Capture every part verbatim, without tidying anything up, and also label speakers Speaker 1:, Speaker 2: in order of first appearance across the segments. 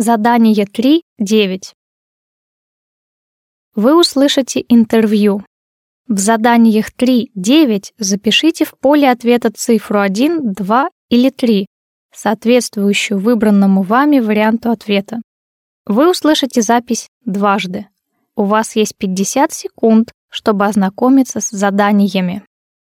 Speaker 1: Задание три девять. Вы услышите интервью. В заданиях три девять запишите в поле ответа цифру один, два или три, соответствующую выбранному вами варианту ответа. Вы услышите запись дважды. У вас есть пятьдесят секунд, чтобы ознакомиться с заданиями.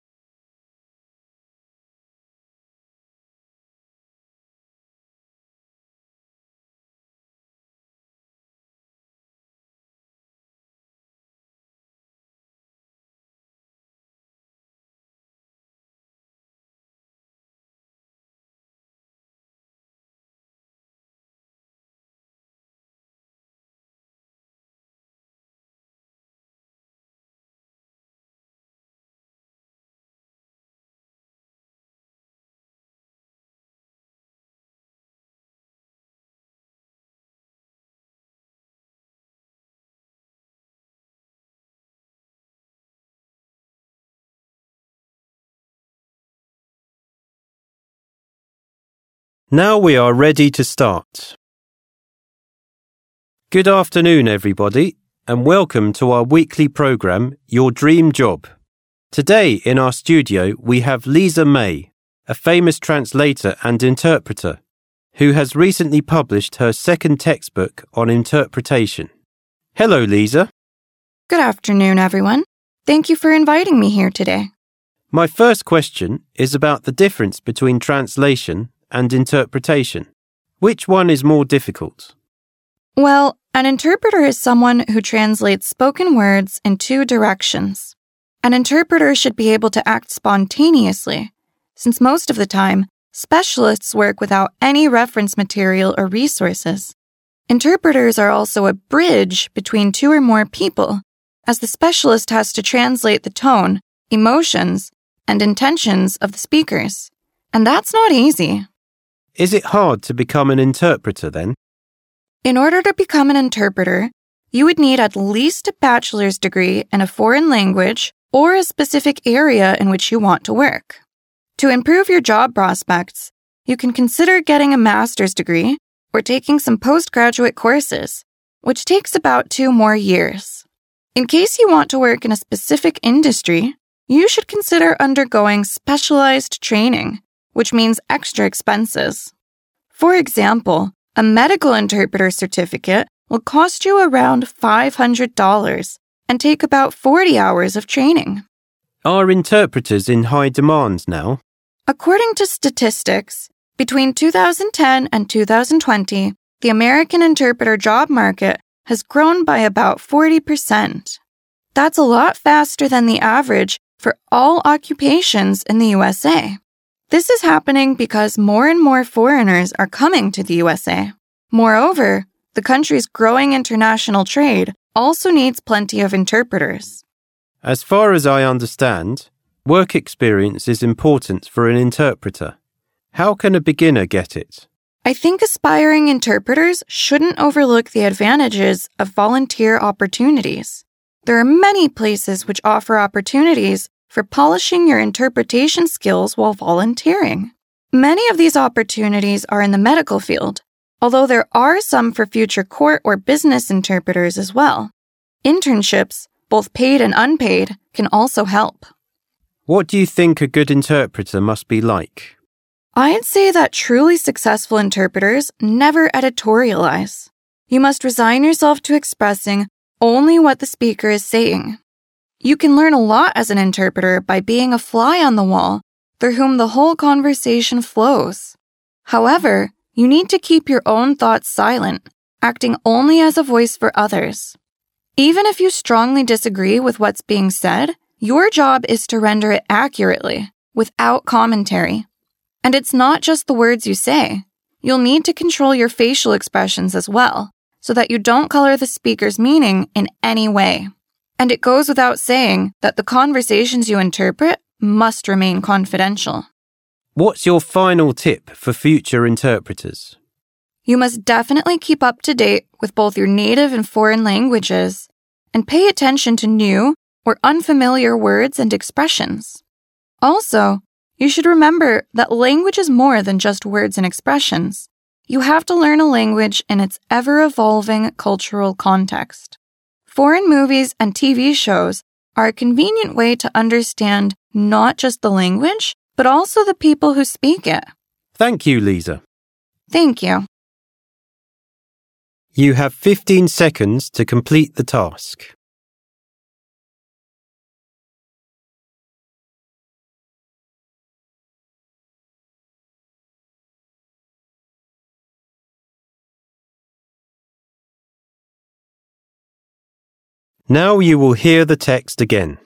Speaker 2: Now we are ready to start. Good afternoon, everybody, and welcome to our weekly program, Your Dream Job. Today in our studio we have Lisa May, a famous translator and interpreter, who has recently published her second textbook on interpretation. Hello, Lisa.
Speaker 3: Good afternoon, everyone. Thank you for inviting me here today.
Speaker 2: My first question is about the difference between translation and interpretation. Which one is more difficult?
Speaker 3: Well, an interpreter is someone who translates spoken words in two directions. An interpreter should be able to act spontaneously, since most of the time, specialists work without any reference material or resources. Interpreters are also a bridge between two or more people, as the specialist has to translate the tone, emotions, and intentions of the speakers. And that's not easy.
Speaker 2: Is it hard to become an interpreter then?
Speaker 3: In order to become an interpreter, you would need at least a bachelor's degree in a foreign language or a specific area in which you want to work. To improve your job prospects, you can consider getting a master's degree or taking some postgraduate courses, which takes about two more years. In case you want to work in a specific industry, you should consider undergoing specialized training, which means extra expenses. For example, a medical interpreter certificate will cost you around five hundred dollars and take about forty hours of training.
Speaker 2: Are interpreters in high demand now?
Speaker 3: According to statistics, between two thousand ten and two thousand twenty, the American interpreter job market has grown by about forty percent. That's a lot faster than the average for all occupations in the U S A. This is happening because more and more foreigners are coming to the U S A. Moreover, the country's growing international trade also needs plenty of interpreters.
Speaker 2: As far as I understand, work experience is important for an interpreter. How can a beginner get it?
Speaker 3: I think aspiring interpreters shouldn't overlook the advantages of volunteer opportunities. There are many places which offer opportunities for polishing your interpretation skills while volunteering. Many of these opportunities are in the medical field, although there are some for future court or business interpreters as well. Internships, both paid and unpaid, can also help.
Speaker 2: What do you think a good interpreter must be like?
Speaker 3: I'd say that truly successful interpreters never editorialize. You must resign yourself to expressing only what the speaker is saying. You can learn a lot as an interpreter by being a fly on the wall through whom the whole conversation flows. However, you need to keep your own thoughts silent, acting only as a voice for others. Even if you strongly disagree with what's being said, your job is to render it accurately, without commentary. And it's not just the words you say. You'll need to control your facial expressions as well, so that you don't color the speaker's meaning in any way. And it goes without saying that the conversations you interpret must remain confidential.
Speaker 2: What's your final tip for future interpreters?
Speaker 3: You must definitely keep up to date with both your native and foreign languages, and pay attention to new or unfamiliar words and expressions. Also, you should remember that language is more than just words and expressions. You have to learn a language in its ever-evolving cultural context. Foreign movies and T V shows are a convenient way to understand not just the language, but also the people who speak it.
Speaker 2: Thank you, Lisa.
Speaker 3: Thank you.
Speaker 2: You have fifteen seconds to complete the task. Now you will hear the text again.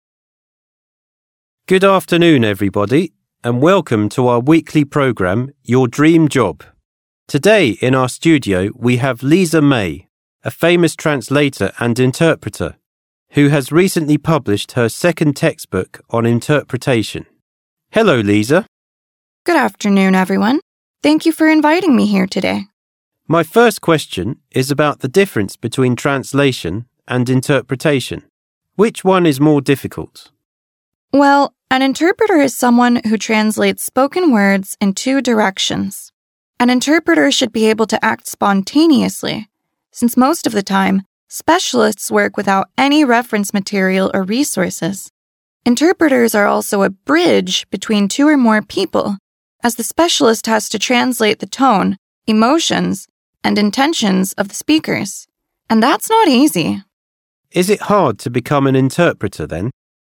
Speaker 2: Good afternoon, everybody, and welcome to our weekly program, Your Dream Job. Today in our studio we have Lisa May, a famous translator and interpreter, who has recently published her second textbook on interpretation. Hello, Lisa.
Speaker 3: Good afternoon, everyone. Thank you for inviting me here today.
Speaker 2: My first question is about the difference between translation and interpretation. Which one is more difficult?
Speaker 3: Well, an interpreter is someone who translates spoken words in two directions. An interpreter should be able to act spontaneously, since most of the time, specialists work without any reference material or resources. Interpreters are also a bridge between two or more people, as the specialist has to translate the tone, emotions, and intentions of the speakers. And that's not easy.
Speaker 2: Is it hard to become an interpreter then?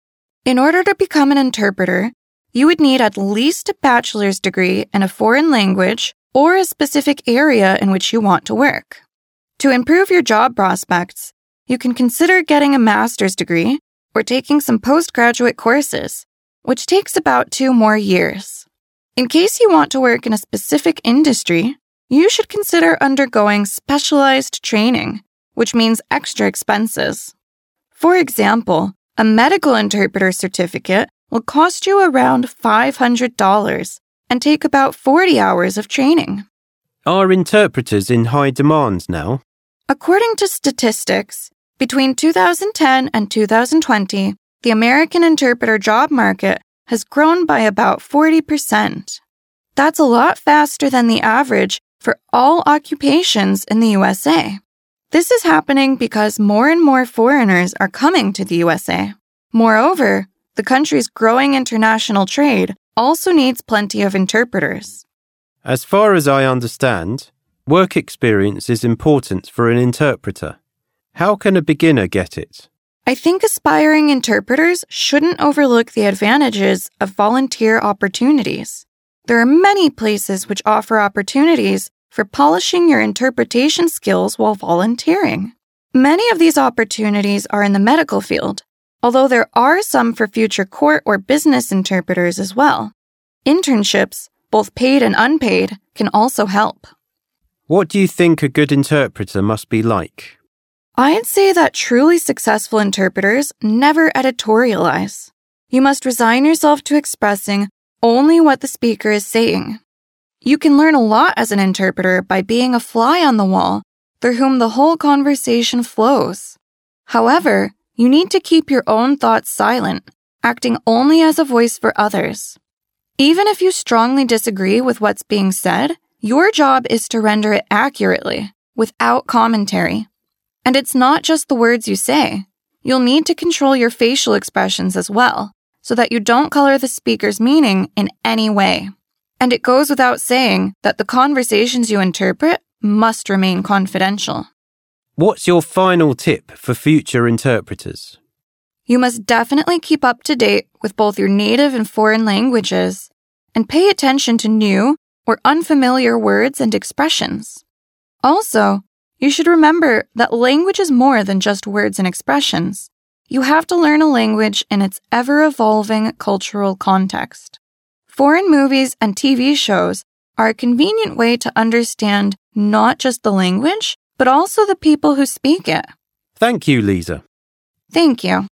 Speaker 3: In order to become an interpreter, you would need at least a bachelor's degree in a foreign language or a specific area in which you want to work. To improve your job prospects, you can consider getting a master's degree or taking some postgraduate courses, which takes about two more years. In case you want to work in a specific industry, you should consider undergoing specialized training, which means extra expenses. For example, a medical interpreter certificate will cost you around five hundred dollars and take about forty hours of training.
Speaker 2: Are interpreters in high demand now?
Speaker 3: According to statistics, between two thousand ten and two thousand twenty, the American interpreter job market has grown by about forty percent. That's a lot faster than the average for all occupations in the U S A. This is happening because more and more foreigners are coming to the U S A. Moreover, the country's growing international trade also needs plenty of interpreters.
Speaker 2: As far as I understand, work experience is important for an interpreter. How can a beginner get it?
Speaker 3: I think aspiring interpreters shouldn't overlook the advantages of volunteer opportunities. There are many places which offer opportunities for polishing your interpretation skills while volunteering. Many of these opportunities are in the medical field, although there are some for future court or business interpreters as well. Internships, both paid and unpaid, can also help.
Speaker 2: What do you think a good interpreter must be like?
Speaker 3: I'd say that truly successful interpreters never editorialize. You must resign yourself to expressing only what the speaker is saying. You can learn a lot as an interpreter by being a fly on the wall through whom the whole conversation flows. However, you need to keep your own thoughts silent, acting only as a voice for others. Even if you strongly disagree with what's being said, your job is to render it accurately, without commentary. And it's not just the words you say. You'll need to control your facial expressions as well, so that you don't color the speaker's meaning in any way. And it goes without saying that the conversations you interpret must remain confidential.
Speaker 2: What's your final tip for future interpreters?
Speaker 3: You must definitely keep up to date with both your native and foreign languages, and pay attention to new or unfamiliar words and expressions. Also, you should remember that language is more than just words and expressions. You have to learn a language in its ever-evolving cultural context. Foreign movies and T V shows are a convenient way to understand not just the language, but also the people who speak it.
Speaker 2: Thank you, Lisa.
Speaker 3: Thank you.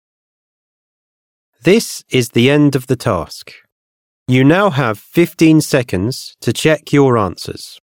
Speaker 2: This is the end of the task. You now have fifteen seconds to check your answers.